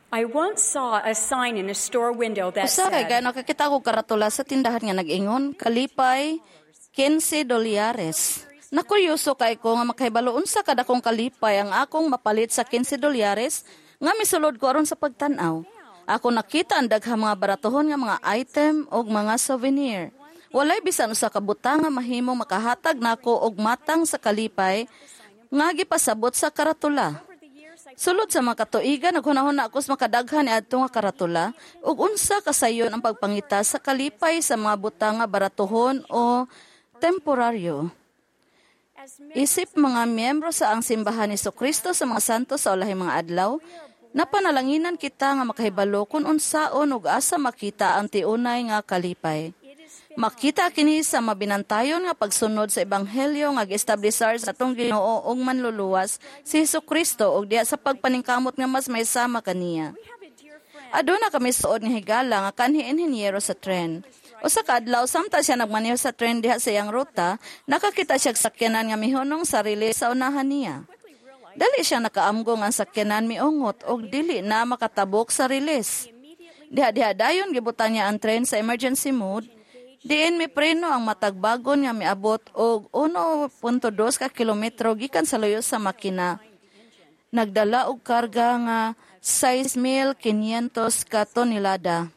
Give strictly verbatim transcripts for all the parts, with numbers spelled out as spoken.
I once saw a sign in a store window that Usa kay said, gano nakakita ko karatula sa tindahan nga nag-ingon, kalipay quince dolyares. Nakuryoso kay ko nga makahibalo unsa kada kong kalipay ang akong mapalit sa quince dolyares nga misulod ko aron sa pagtan-aw. Ako nakita ang daghang mga baratohon nga mga item o mga souvenir. Walay bisan usa ka butang nga mahimo makahatag nako og matang sa kalipay nga gipasabot sa karatula. Sulod sa mga katuigan, naghunahon na ako sa makadaghan ni adto nga karatula ug unsa kasayon ang pagpangita sa kalipay sa mga butang nga baratohon o temporaryo. Isip mga miyembro sa ang simbahan ni Jesucristo sa mga santo sa ulahing mga adlaw, napanalanginan kita nga makahibalo kung unsaon ug asa makita ang tiunay nga kalipay. Makita kini sa mabinantayon nga pagsunod sa ebanghelyo nga gi-establisar sa atong Ginoo ug manluluwas si Jesucristo ug diha sa pagpaningkamot nga mas may sama kaniya. Aduna kami suod nga higala nga kanhi inhinyero sa tren. Usa ka adlaw samtang siya nagmaneho sa tren diha sa iyang ruta, nakakita siya sakyanan nga mihunong sarili sa unahan niya. Dali siya nakaamgong ang sakyanan miungot og dili na makatabok sa riles. Diha-diha dayon gibutan niya ang tren sa emergency mode. Diin mi preno ang matagbagon nga miabot og one punto dos ka kilometro gikan sa luyo sa makina. Nagdala og karga nga six mil quinientos ka tonelada.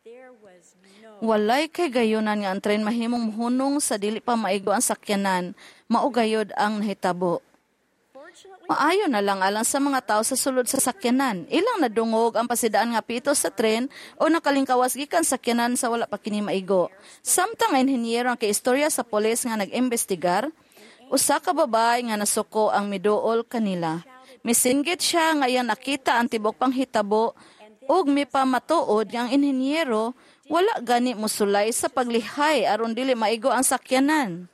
Walay kay gayunan nga ang tren mahimong muhunong sa dili pa maigo ang sakyanan, mao gayod ang nahitabo. Maayo na lang alang sa mga tao sa sulod sa sakyanan. Ilang nadungog ang pasidaan nga pito sa tren o nakalingkawas gikan sakyanan sa wala pa kini maigo. Samtang ang inhinyero ang kaistorya sa polis nga nag-imbestigar, usa ka babae nga nasuko ang miduol kanila. Misinggit siya nga iyang nakita ang tibok panghitabo ug mipamatuod nga ang inhinyero wala gani musulay sa paglihay aron dili maigo ang sakyanan.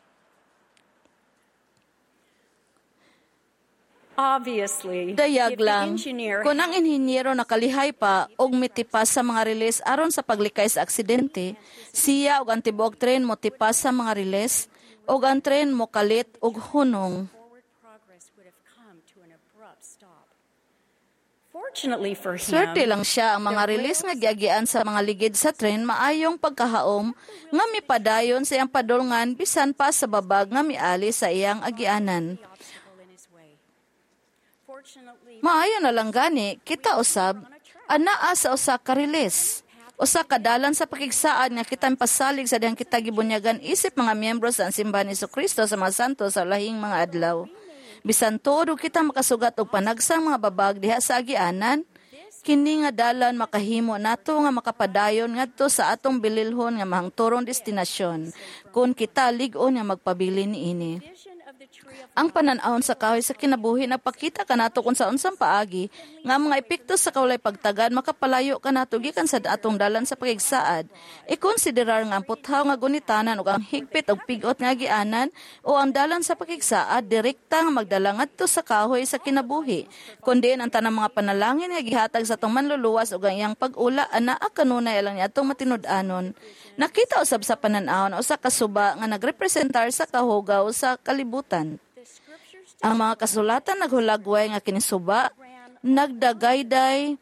Obviously, Dayag if the lang, engineer kung ang inhinyero nakalihay pa og mitipas sa mga riles aron sa paglikay sa aksidente, siya og ang tibuok tren mo tipas sa mga riles og ang tren mo kalit og hunong. forward progress would have come to an abrupt stop. Fortunately for him, Swerte lang siya ang mga riles nga giagian sa mga ligid sa tren maayong pagkahaom nga mipadayon sa iyang padulngan bisan pa sa babag nga miali sa iyang agianan. obstacle in his way. Fortunately, Maayo na lang gani, kita usab, anaa sa usa ka riles. Usa ka dalan sa pakigsaad nga kitang pasalig sa dihang kita gibunyagan isip mga miyembro sa simbahan ni Jesucristo sa mga santo sa lahing mga adlaw. Bisan todo kita makasugat og panagsang mga babag diha sa agianan, kini nga dalan makahimo nato nga makapadayon ngadto sa atong bililhon nga mahangturong destinasyon kung kita lig-on nga magpabili niini. vision of the tree of Ang panan-awon sa kahoy sa kinabuhi nagpakita kanato kung sa unsang paagi nga mga epekto sa kaulay pagtagad makapalayo kanato gikan sa atong dalan sa pagigsaad. I-konsiderar nga ang puthaw nga gunitanan ug ang higpit ug pigot nga gianan o ang dalan sa pagigsaad direkta nga magdala ngadto sa kahoy sa kinabuhi. Kundi ang tanang mga panalangin nga gihatag sa atong manluluwas ug ang iyang pag-ula anaa kanunay alang atong matinud-anon. Nakita usab sa panan-awon usa ka suba nga nagrepresentar sa kahugaw sa kalibutan. Ang mga kasulatan naghulagway nga kinisuba, nagdagayday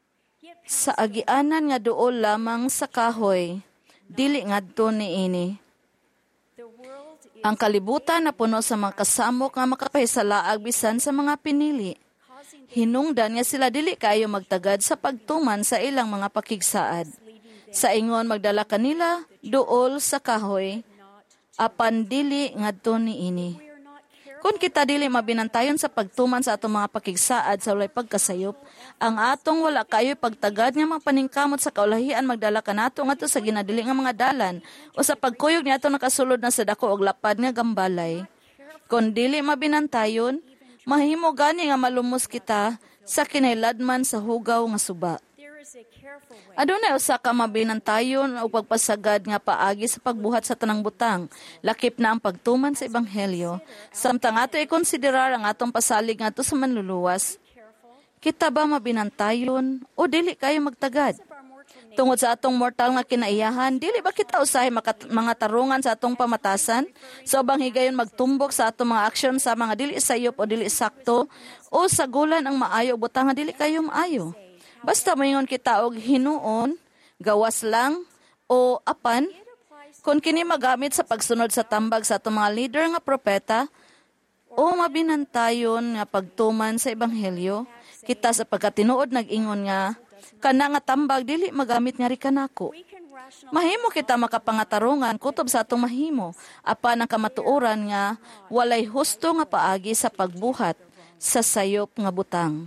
sa agianan nga duol lamang sa kahoy, dili ngadto niini. the world is Ang kalibutan na puno sa mga kasamok nga makapahisalaag bisan sa mga pinili. Hinungdan nga sila dili kayo magtagad sa pagtuman sa ilang mga pakigsaad. Sa ingon magdala kanila duol sa kahoy, apan dili ngadto niini. Kung kita dili mabinantayon sa pagtuman sa atong mga pakigsaad sa walay pagkasayop, ang atong wala kayo pagtagad nga mga paningkamot sa kaulahian magdala kanato ngadto sa ginadili nga mga dalan o sa pagkuyog niadto nakasulod na sa dako og lapad nga gambalay. Kung dili mabinantayon, mahimo gani nga malumos kita sa kinailadman sa hugaw nga suba. there is a careful way Adunay usa ka mabinantayon o pagpasagad nga paagi sa pagbuhat sa tanang butang. Lakip na ang pagtuman sa ebanghelyo. Samtang ato i-konsiderar ang atong pasalig ngadto sa manluluwas. Kita ba mabinantayon o dili kayo magtagad? Tungod sa atong mortal nga kinaiyahan, dili ba kita usahay makat- mga tarungan sa atong pamatasan? So bang higayon magtumbok sa atong mga aksyon sa mga dili sayop o dili sakto o sagulan ang maayo butang nga dili kayo maayo? Basta moingon kita og hinuon, gawas lang, o apan, kung kini magamit sa pagsunod sa tambag sa atong mga leader nga propeta, o mabinantayon nga pagtuman sa ebanghelyo, kita sa pagkatinuod nag-ingon nga, kana nga tambag dili magamit nga ri kanako. Mahimo kita makapangatarungan kutob sa atong mahimo, apan ang kamatuoran nga walay husto nga paagi sa pagbuhat sa sayop nga butang.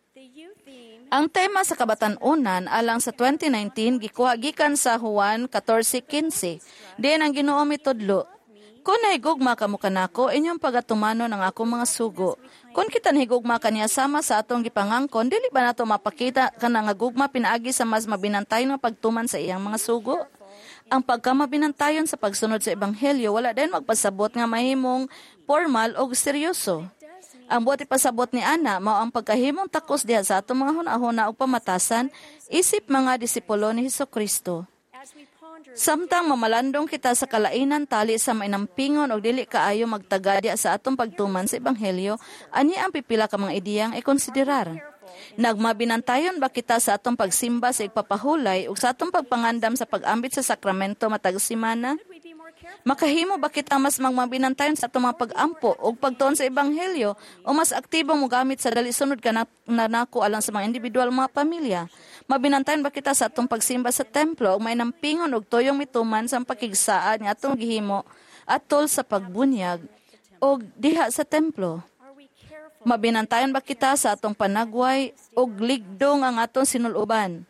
Ang tema sa kabatan-unan alang sa twenty nineteen gikuha gikan sa Juan fourteen fifteen. Diin ang Ginoo mitudlo, kung nahigugma kamo kanako, inyong pagatumano ng akong mga sugo. Kung kita nahigugma kaniya sama sa atong gipangangkon, dili ba nato mapakita ka na nga gugma pinaagi sa mas mabinantay nga pagtuman sa iyang mga sugo? Ang pagkamabinantayon sa pagsunod sa ebanghelyo, wala din magpasabot nga mahimong formal o seryoso. Ang buot ipasabot ni Ana, mao ang pagkahimong takos diha sa atong mga hunahuna o pamatasan, isip mga disipulo ni Hesukristo. Samtang mamalandong kita sa kalainan tali sa mainampingon o dili kaayo magtagadya sa atong pagtuman sa ebanghelyo, ani ang pipila ka mga ideyang ikonsiderar. Nagmabinantayon ba kita sa atong pagsimba sa igpapahulay o sa atong pagpangandam sa pag-ambit sa sakramento matag simana? Makahimo ba kita mas magmabinantayon sa atong mga pag-ampo o pagtuon sa ebanghelyo o mas aktibong mogamit sa dali sunod ka na, na nako alang sa mga individual mga pamilya? Mabinantayon ba kita sa atong pagsimba sa templo o may nampingon og tuyong mituman sa pagigsaad nga atong gihimo atol sa pagbunyag o diha sa templo? Mabinantayon ba kita sa atong panagway o ligdong ang atong sinuluban?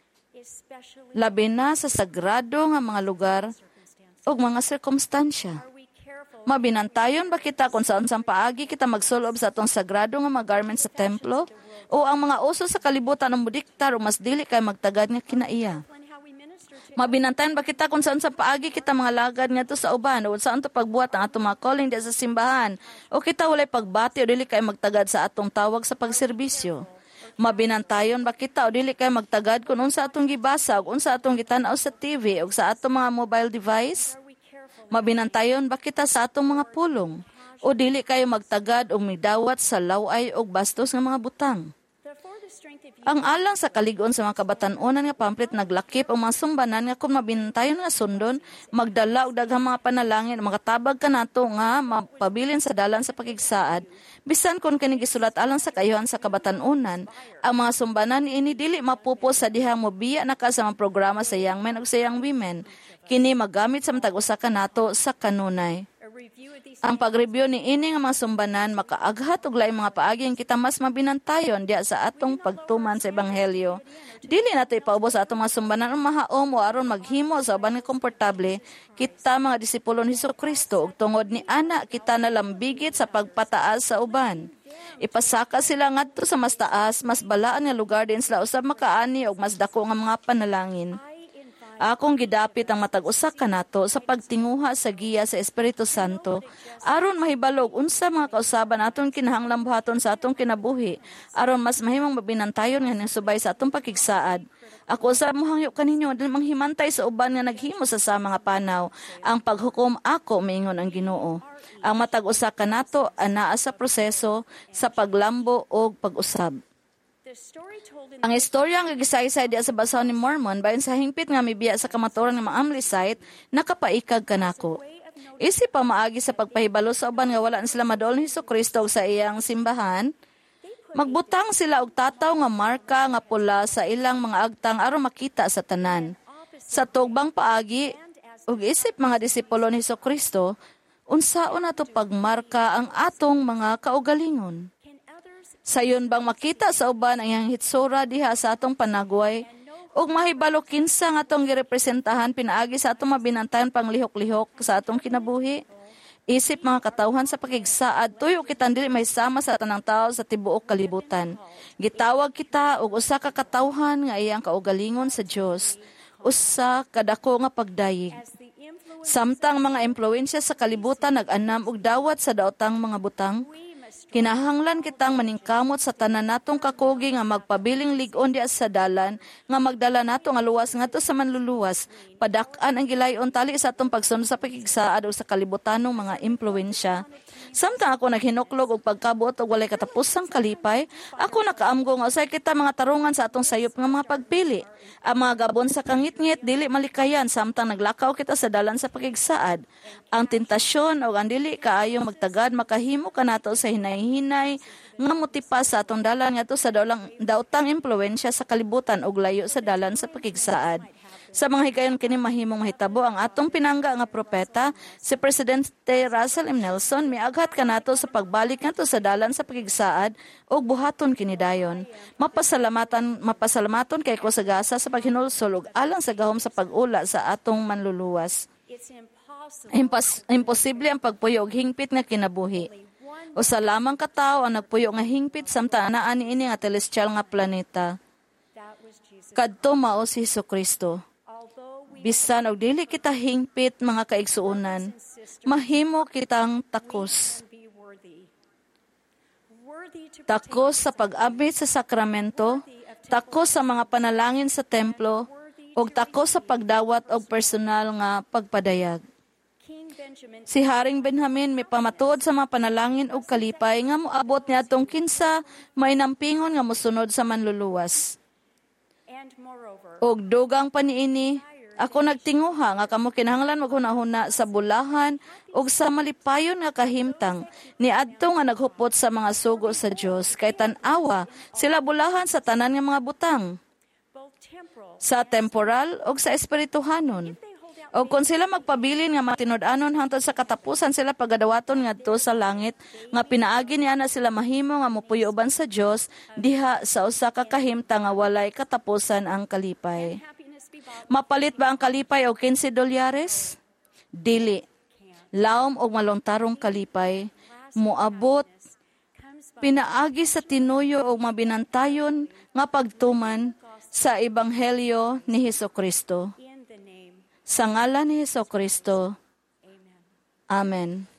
Labi na sa sagrado nga mga lugar o mga sirkumstansya. Mabinantayon ba kita kung saan sang paagi kita magsulob sa atong sagrado nga mga garments sa templo? O ang mga uso sa kalibutan ng mudiktar o mas dili kay magtagad nga kinaiya? Mabinantayon ba kita kung saan sa paagi kita mga lagad nga to sa uban o saan to pagbuhat ang atong mga calling di sa simbahan o kita walay pagbati o dili kay magtagad sa atong tawag sa pagserbisyo? Mabinantayon ba kita o dili kay magtagad kung unsa atong gibasa o unsa atong gitanaw sa T V o sa atong mga mobile device? Mabinantayon ba kita sa atong mga pulong o dili kayo magtagad o midawat sa laway o bastos nga mga butang? Ang alang sa kaligon sa mga kabatan-unan nga pamphlet naglakip ang mga sumbanan nga kung mabinantayon nga sundon, magdala og daghang mga panalangin, makatabag ka nato nga mapabilin sa dalan sa pakigsaad. Bisan kung kini gisulat alang sa kayuhan sa kabatan-unan, ang mga sumbanan ini dili mapupos sa dihang mobiya na ka sa mga programa sa young men ug sa young women. Kini magamit sa matag usa ka nato sa kanunay. Ang pag-review ni ini nga mga sumbanan makaaghat og laing mga paagi ang kita mas mabinantayon diya sa atong pagtuman sa ebanghelyo. Dili nato ipaubos sa atong mga sumbanan ang mahaom o aron maghimo sa uban nga komportable. Kita mga disipulo ni Hesukristo ug tungod ni Ana kita nalambigit sa pagpataas sa uban. Ipasaka sila ngadto sa mas taas, mas balaan nga lugar din sila usab makaani og mas dako nga mga panalangin. Akong gidapit ang matag-usa kanato sa pagtinguha sa giya sa Espiritu Santo aron mahibalog unsa mga kausaban aton kinahanglang buhaton sa atong kinabuhi aron mas mahimong mabinantayon nga subay sa atong pakigsaad. Ako sa mohangyo kaninyo dili manghimantay sa uban nga naghimo sa sama nga panaw. Ang paghukom ako miingon ang Ginoo. Ang matag-usa kanato anaa sa proseso sa paglambo o pag-usab. Ang istorya ang gisaysay diya sa Basahon ni Mormon bayon sa hingpit nga mibiya sa kamatuoran nga mga Amlissite nakapaikag kanako. Isip pa maagi sa pagpahibalo sa uban nga wala na sila maduol ni Hesukristo sa iyang simbahan, magbutang sila og tataw nga marka nga pula sa ilang mga agtang aron makita sa tanan. Sa tugbang paagi ug isip mga disipulo ni Hesukristo, unsaon nato pagmarka ang atong mga kaugalingon? Sayon bang makita sa uban ang iyang hitsura diha sa atong panagway ug mahibalo kinsa nga atong girepresentahan pinaagi sa atong mabinantayon panglihok-lihok sa atong kinabuhi? Isip mga katawhan sa pakigsaad, tuyo kita dili may sama sa tanang tao sa tibuok kalibutan. Gitawag kita og usa ka katawhan nga iyang kaugalingon sa Dios, usa kadako nga pagdayeg. Samtang mga impluwensya sa kalibutan nag-anam og dawat sa daotang mga butang, kinahanglan kitang maningkamot sa tanan natong kakugi nga magpabiling lig-on diya sa dalan nga magdala nato nga luwas ngadto sa manluluwas, padak-an ang gilayon tali sa atong pagsunod sa pakigsaad o sa kalibutanong mga impluwensya. Samtang ako naghinuklog og pagkabuot og walay katapusang kalipay, ako nakaamgo nga usay kita mga tarungan sa atong sayop nga mga pagpili. Ang mga gabon sa kangit-ngit dili malikayan samtang naglakaw kita sa dalan sa pagigsaad. Ang tentasyon o ang dili kaayong magtagad makahimo kanato sa hinay-hinay nga motipa sa atong dalan ngadto sa daulang daotang impluwensya sa kalibutan ug layo sa dalan sa pagigsaad. Sa mga higayon kini mahimong mahitabo ang atong pinangga nga propeta si Presidente Russell M. Nelson miaghat kanato sa pagbalik ngadto sa dalan sa pagigsaad ug buhaton kini dayon. Mapasalamatan mapasalamaton kay ko sa gasa sa paghinulsol ug alang sa gahom sa pag-ula sa atong manluluwas. Impas, imposible ang pagpuyo og hingpit nga kinabuhi. O sa lamang katawo ang nagpuyo nga hingpit samtang anaa niini nga celestial nga planeta. Kadto mao si Hesukristo. Bisan og dili kita hingpit mga kaigsuonan, mahimo kitang takos. Takos sa pag-abit sa sakramento, takos sa mga panalangin sa templo, ug takos sa pagdawat og personal nga pagpadayag. Si Haring Benjamin may pamatuod sa mga panalangin ug kalipay nga moabot niadtong kinsa may nampingon nga mosunod sa manluluwas. Og dugang paniini, ako nagtinguha nga kamo kinahanglan maghunahuna sa bulahan ug sa malipayon nga kahimtang niadto nga naghupot sa mga sugo sa Dios kay tan-awa sila bulahan sa tanan nga mga butang sa temporal ug sa espirituhanon. O kung sila magpabilin nga matinud-anon hangtod sa katapusan sila pagadawaton ngadto sa langit nga pinaagi niya na sila mahimo nga mopuyo uban sa Dios diha sa usa ka kahimtang nga walay katapusan ang kalipay. Mapalit ba ang kalipay og quince dolyares? Dili. Lawom og malontarong kalipay moabot pinaagi sa tinuyo og mabinantayon nga pagtuman sa ebanghelyo ni Hesukristo. Sa ngalan ni Hesukristo. Amen.